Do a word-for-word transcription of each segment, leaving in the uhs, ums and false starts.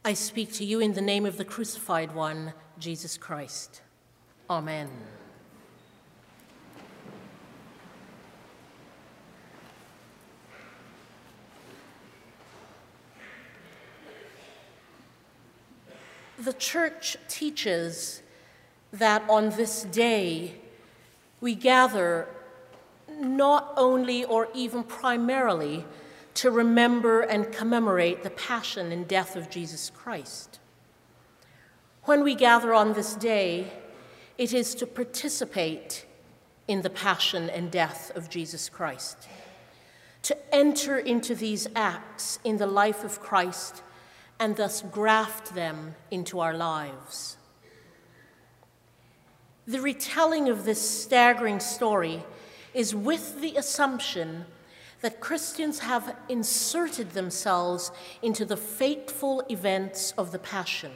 I speak to you in the name of the crucified one, Jesus Christ. Amen. The Church teaches that on this day we gather not only or even primarily to remember and commemorate the passion and death of Jesus Christ. When we gather on this day, it is to participate in the passion and death of Jesus Christ, to enter into these acts in the life of Christ and thus graft them into our lives. The retelling of this staggering story is with the assumption that Christians have inserted themselves into the fateful events of the Passion.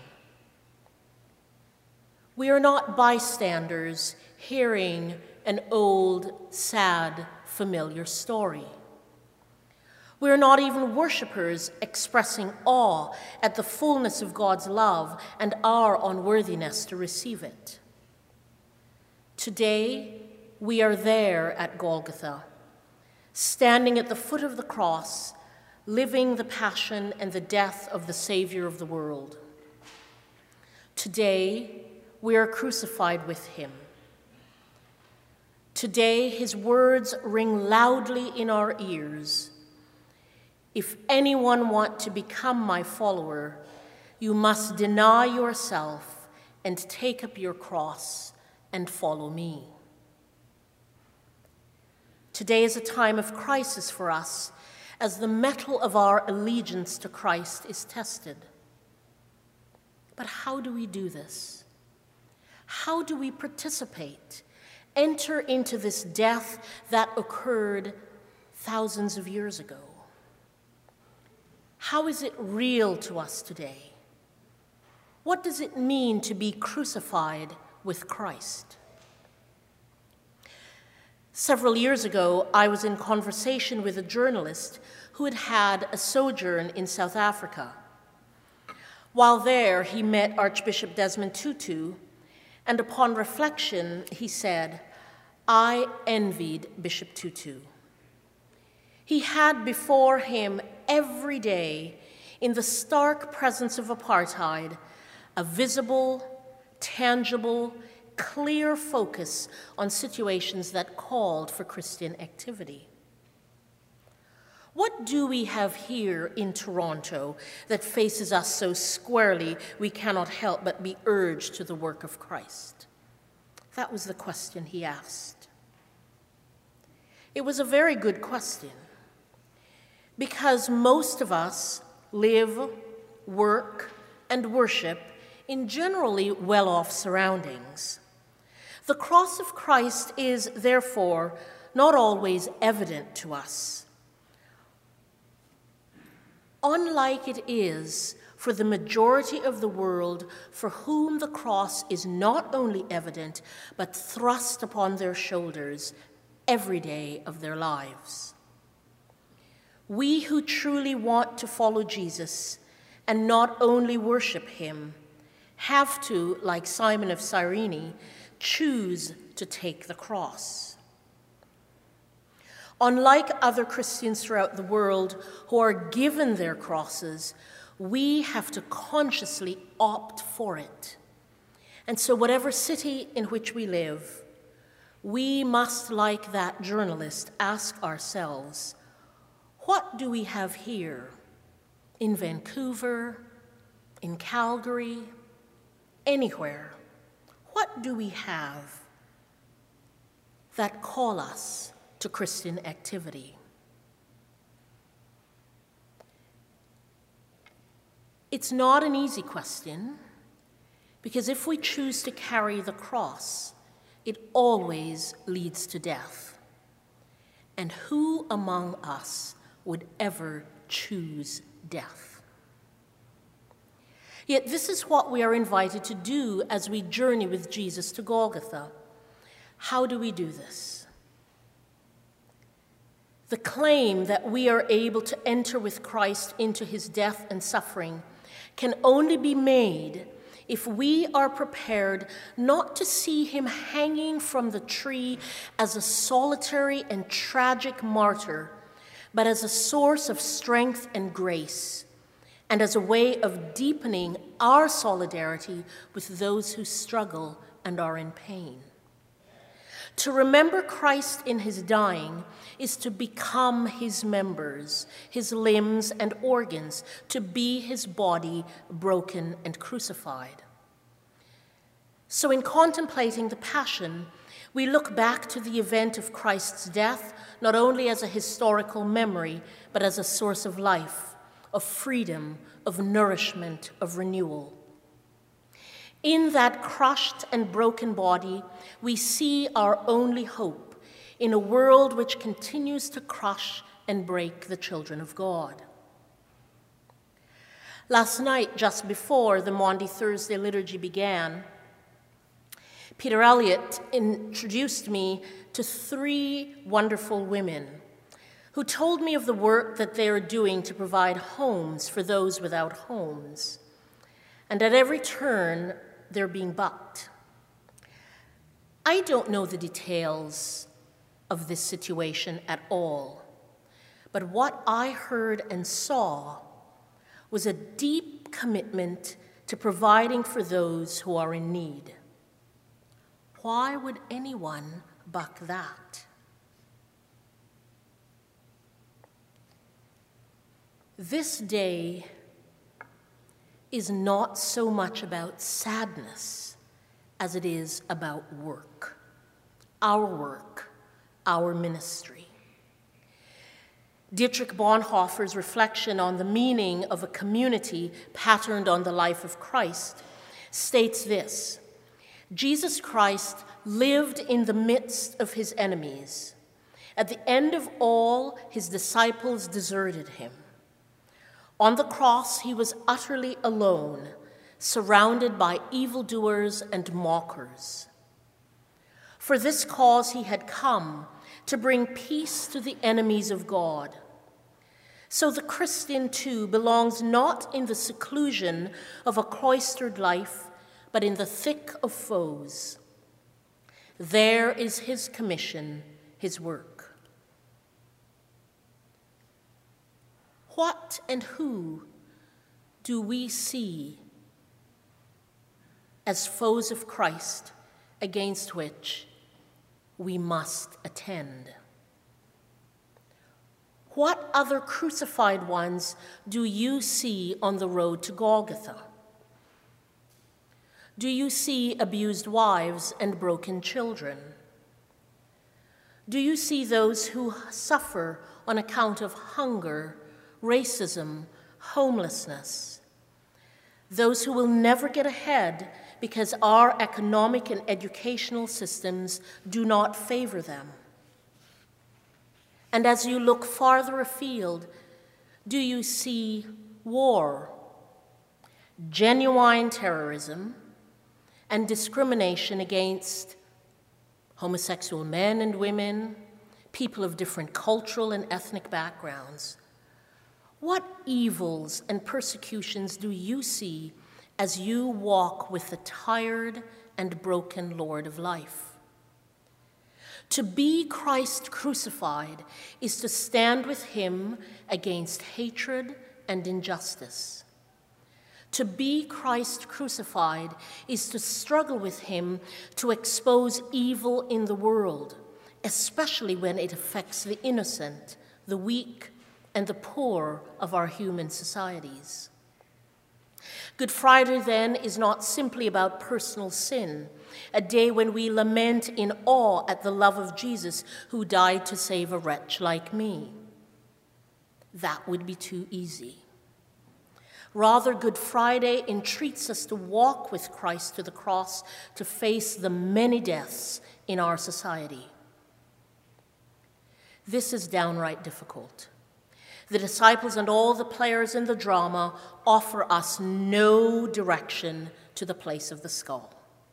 We are not bystanders hearing an old, sad, familiar story. We are not even worshipers expressing awe at the fullness of God's love and our unworthiness to receive it. Today, we are there at Golgotha, standing at the foot of the cross, living the passion and the death of the Savior of the world. Today, we are crucified with him. Today, his words ring loudly in our ears. If anyone want to become my follower, you must deny yourself and take up your cross and follow me. Today is a time of crisis for us as the mettle of our allegiance to Christ is tested. But how do we do this? How do we participate, enter into this death that occurred thousands of years ago? How is it real to us today? What does it mean to be crucified with Christ? Several years ago, I was in conversation with a journalist who had had a sojourn in South Africa. While there, he met Archbishop Desmond Tutu, and upon reflection, he said, "I envied Bishop Tutu. He had before him every day, in the stark presence of apartheid, a visible, tangible, clear focus on situations that called for Christian activity." What do we have here in Toronto that faces us so squarely we cannot help but be urged to the work of Christ? That was the question he asked. It was a very good question, because most of us live, work, and worship in generally well-off surroundings. The cross of Christ is, therefore, not always evident to us, unlike it is for the majority of the world for whom the cross is not only evident, but thrust upon their shoulders every day of their lives. We who truly want to follow Jesus and not only worship him have to, like Simon of Cyrene, choose to take the cross. Unlike other Christians throughout the world who are given their crosses, we have to consciously opt for it. And so whatever city in which we live, we must, like that journalist, ask ourselves, what do we have here in Vancouver, in Calgary, anywhere? What do we have that call us to Christian activity? It's not an easy question, because if we choose to carry the cross, it always leads to death. And who among us would ever choose death? Yet this is what we are invited to do as we journey with Jesus to Golgotha. How do we do this? The claim that we are able to enter with Christ into his death and suffering can only be made if we are prepared not to see him hanging from the tree as a solitary and tragic martyr, but as a source of strength and grace, and as a way of deepening our solidarity with those who struggle and are in pain. To remember Christ in his dying is to become his members, his limbs and organs, to be his body broken and crucified. So in contemplating the Passion, we look back to the event of Christ's death not only as a historical memory, but as a source of life, of freedom, of nourishment, of renewal. In that crushed and broken body, we see our only hope in a world which continues to crush and break the children of God. Last night, just before the Maundy Thursday liturgy began, Peter Elliott introduced me to three wonderful women who told me of the work that they are doing to provide homes for those without homes. And at every turn, they're being bucked. I don't know the details of this situation at all, but what I heard and saw was a deep commitment to providing for those who are in need. Why would anyone buck that? This day is not so much about sadness as it is about work, our work, our ministry. Dietrich Bonhoeffer's reflection on the meaning of a community patterned on the life of Christ states this: Jesus Christ lived in the midst of his enemies. At the end of all, his disciples deserted him. On the cross, he was utterly alone, surrounded by evildoers and mockers. For this cause he had come, to bring peace to the enemies of God. So the Christian, too, belongs not in the seclusion of a cloistered life, but in the thick of foes. There is his commission, his work. What and who do we see as foes of Christ against which we must attend? What other crucified ones do you see on the road to Golgotha? Do you see abused wives and broken children? Do you see those who suffer on account of hunger, racism, homelessness? Those who will never get ahead because our economic and educational systems do not favor them? And as you look farther afield, do you see war, genuine terrorism, and discrimination against homosexual men and women, people of different cultural and ethnic backgrounds? What evils and persecutions do you see as you walk with the tired and broken Lord of life? To be Christ crucified is to stand with him against hatred and injustice. To be Christ crucified is to struggle with him to expose evil in the world, especially when it affects the innocent, the weak, and the poor of our human societies. Good Friday, then, is not simply about personal sin, a day when we lament in awe at the love of Jesus who died to save a wretch like me. That would be too easy. Rather, Good Friday entreats us to walk with Christ to the cross to face the many deaths in our society. This is downright difficult. The disciples and all the players in the drama offer us no direction to the place of the skull.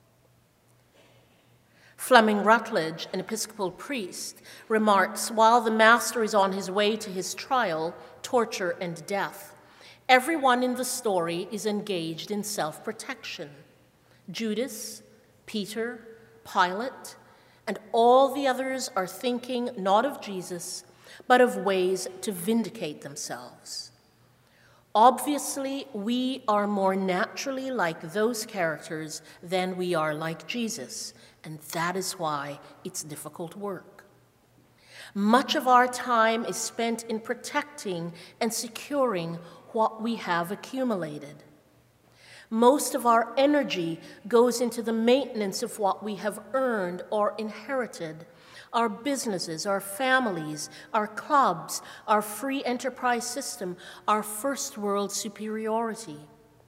Fleming Rutledge, an Episcopal priest, remarks, while the Master is on his way to his trial, torture, and death, Everyone in the story is engaged in self-protection. Judas, Peter, Pilate, and all the others are thinking not of Jesus, but of ways to vindicate themselves. Obviously, we are more naturally like those characters than we are like Jesus, and that is why it's difficult work. Much of our time is spent in protecting and securing what we have accumulated. Most of our energy goes into the maintenance of what we have earned or inherited: our businesses, our families, our clubs, our free enterprise system, our first world superiority.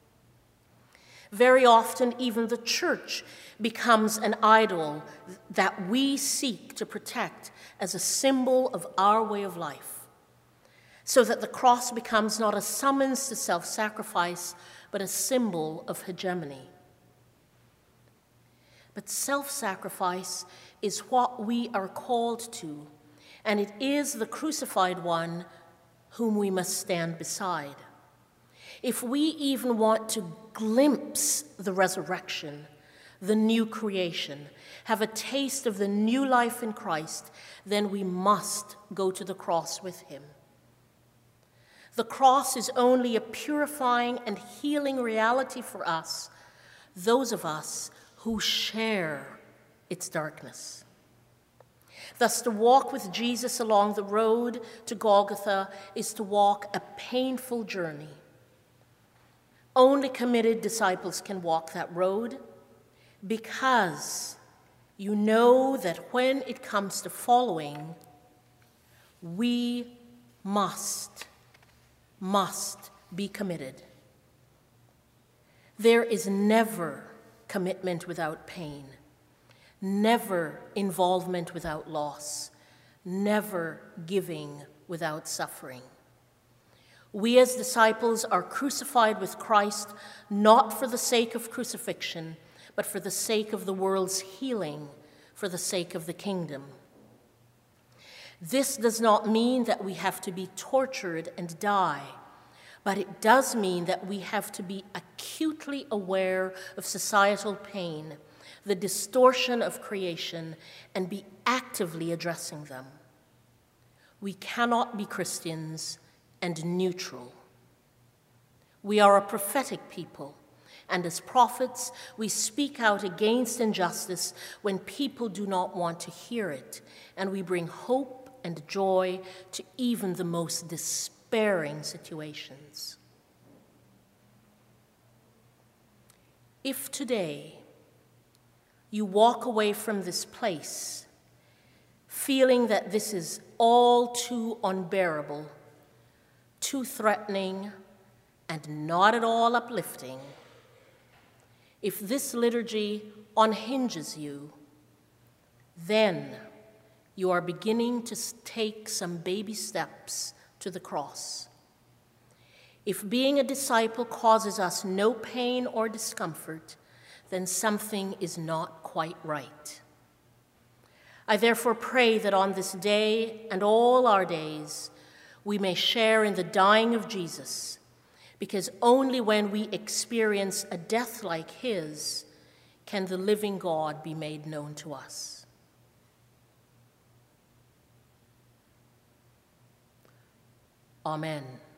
Very often, even the church becomes an idol that we seek to protect as a symbol of our way of life, so that the cross becomes not a summons to self-sacrifice, but a symbol of hegemony. But self-sacrifice is what we are called to, and it is the crucified one whom we must stand beside. If we even want to glimpse the resurrection, the new creation, have a taste of the new life in Christ, then we must go to the cross with him. The cross is only a purifying and healing reality for us, those of us who share its darkness. Thus, to walk with Jesus along the road to Golgotha is to walk a painful journey. Only committed disciples can walk that road, because you know that when it comes to following, we must, must be committed. There is never commitment without pain, never involvement without loss, never giving without suffering. We as disciples are crucified with Christ not for the sake of crucifixion, but for the sake of the world's healing, for the sake of the kingdom. This does not mean that we have to be tortured and die, but it does mean that we have to be acutely aware of societal pain, the distortion of creation, and be actively addressing them. We cannot be Christians and neutral. We are a prophetic people, and as prophets, we speak out against injustice when people do not want to hear it, and we bring hope and joy to even the most despairing situations. If today you walk away from this place feeling that this is all too unbearable, too threatening, and not at all uplifting, if this liturgy unhinges you, then you are beginning to take some baby steps to the cross. If being a disciple causes us no pain or discomfort, then something is not quite right. I therefore pray that on this day and all our days, we may share in the dying of Jesus, because only when we experience a death like his can the living God be made known to us. Amen.